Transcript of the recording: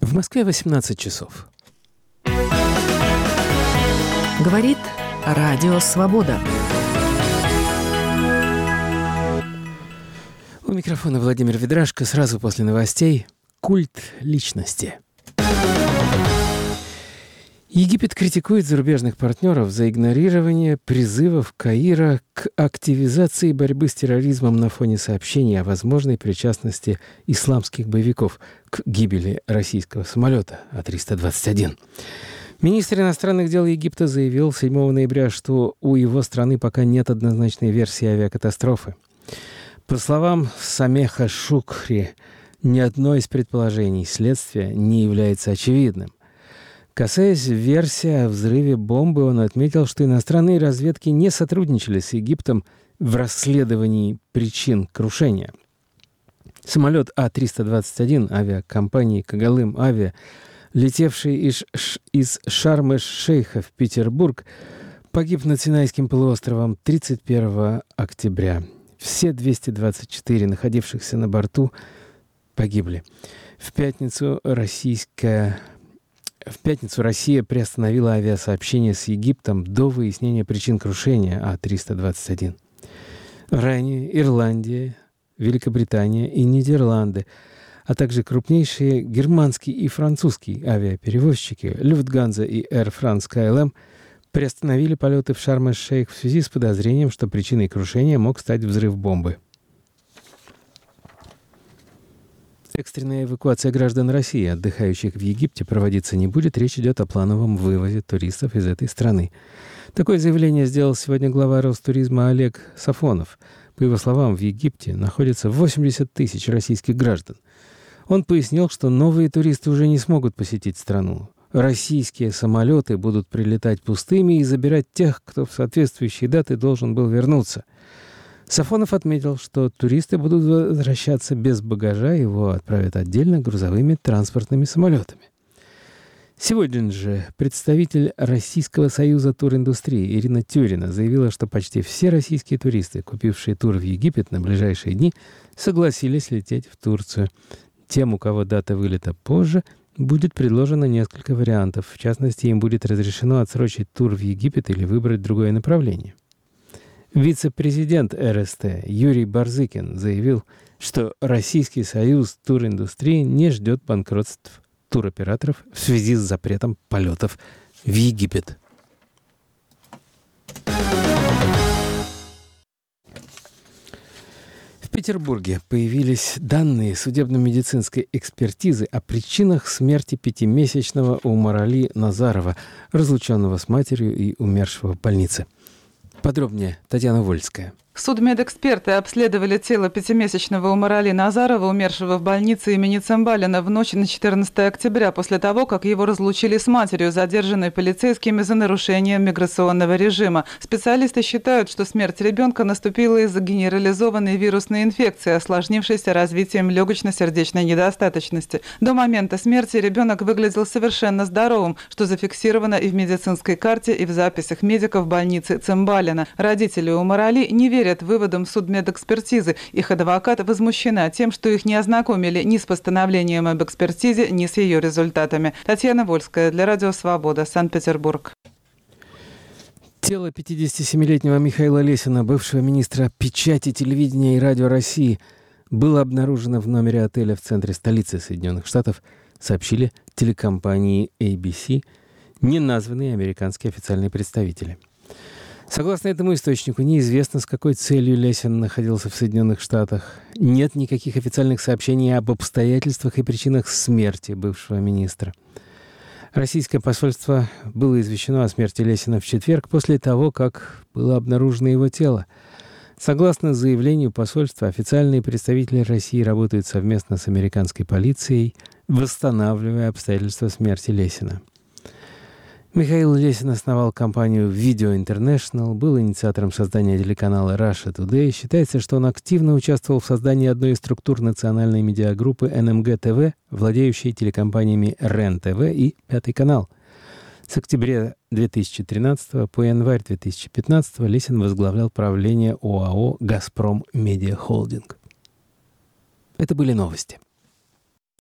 В Москве 18 часов. Говорит Радио Свобода. У микрофона Владимир Ведрашко. Сразу после новостей культ личности. Египет критикует зарубежных партнеров за игнорирование призывов Каира к активизации борьбы с терроризмом на фоне сообщений о возможной причастности исламских боевиков к гибели российского самолета А-321. Министр иностранных дел Египта заявил 7 ноября, что у его страны пока нет однозначной версии авиакатастрофы. По словам Самеха Шукри, ни одно из предположений следствия не является очевидным. Касаясь версии о взрыве бомбы, он отметил, что иностранные разведки не сотрудничали с Египтом в расследовании причин крушения. Самолет А-321 авиакомпании «Когалым Авиа», летевший из Шарм-эш-Шейха в Петербург, погиб над Синайским полуостровом 31 октября. Все 224 находившихся на борту погибли. В пятницу Россия приостановила авиасообщение с Египтом до выяснения причин крушения А-321. Ранее Ирландия, Великобритания и Нидерланды, а также крупнейшие германские и французские авиаперевозчики Люфтганза и Air France KLM приостановили полеты в Шарм-эш-Шейх в связи с подозрением, что причиной крушения мог стать взрыв бомбы. Экстренная эвакуация граждан России, отдыхающих в Египте, проводиться не будет. Речь идет о плановом вывозе туристов из этой страны. Такое заявление сделал сегодня глава Ростуризма Олег Сафонов. По его словам, в Египте находится 80 тысяч российских граждан. Он пояснил, что новые туристы уже не смогут посетить страну. Российские самолеты будут прилетать пустыми и забирать тех, кто в соответствующие даты должен был вернуться. Сафонов отметил, что туристы будут возвращаться без багажа, его отправят отдельно грузовыми транспортными самолетами. Сегодня же представитель Российского союза туриндустрии Ирина Тюрина заявила, что почти все российские туристы, купившие тур в Египет на ближайшие дни, согласились лететь в Турцию. Тем, у кого дата вылета позже, будет предложено несколько вариантов. В частности, им будет разрешено отсрочить тур в Египет или выбрать другое направление. Вице-президент РСТ Юрий Барзыкин заявил, что Российский союз туриндустрии не ждет банкротств туроператоров в связи с запретом полетов в Египет. В Петербурге появились данные судебно-медицинской экспертизы о причинах смерти 5-месячного Умарали Назарова, разлученного с матерью и умершего в больнице. Подробнее Татьяна Вольская. Судмедэксперты обследовали тело 5-месячного Умарали Назарова, умершего в больнице имени Цымбалина в ночь на 14 октября, после того, как его разлучили с матерью, задержанной полицейскими за нарушение миграционного режима. Специалисты считают, что смерть ребенка наступила из-за генерализованной вирусной инфекции, осложнившейся развитием легочно-сердечной недостаточности. До момента смерти ребенок выглядел совершенно здоровым, что зафиксировано и в медицинской карте, и в записях медиков больницы Цымбалина. Родители Умарали не верят выводам судмедэкспертизы. Их адвокат возмущена тем, что их не ознакомили ни с постановлением об экспертизе, ни с ее результатами. Татьяна Вольская для Радио Свобода, Санкт-Петербург. Тело 57-летнего Михаила Лесина, бывшего министра печати, телевидения и радио России, было обнаружено в номере отеля в центре столицы Соединенных Штатов, сообщили телекомпании ABC неназванные американские официальные представители. Согласно этому источнику, неизвестно, с какой целью Лесин находился в Соединенных Штатах. Нет никаких официальных сообщений об обстоятельствах и причинах смерти бывшего министра. Российское посольство было извещено о смерти Лесина в четверг после того, как было обнаружено его тело. Согласно заявлению посольства, официальные представители России работают совместно с американской полицией, восстанавливая обстоятельства смерти Лесина. Михаил Лесин основал компанию Video International, был инициатором создания телеканала Russia Today. Считается, что он активно участвовал в создании одной из структур национальной медиагруппы НМГ-ТВ, владеющей телекомпаниями РЕН-ТВ и Пятый канал. С октября 2013 по январь 2015 Лесин возглавлял правление ОАО «Газпром Медиа Холдинг». Это были новости.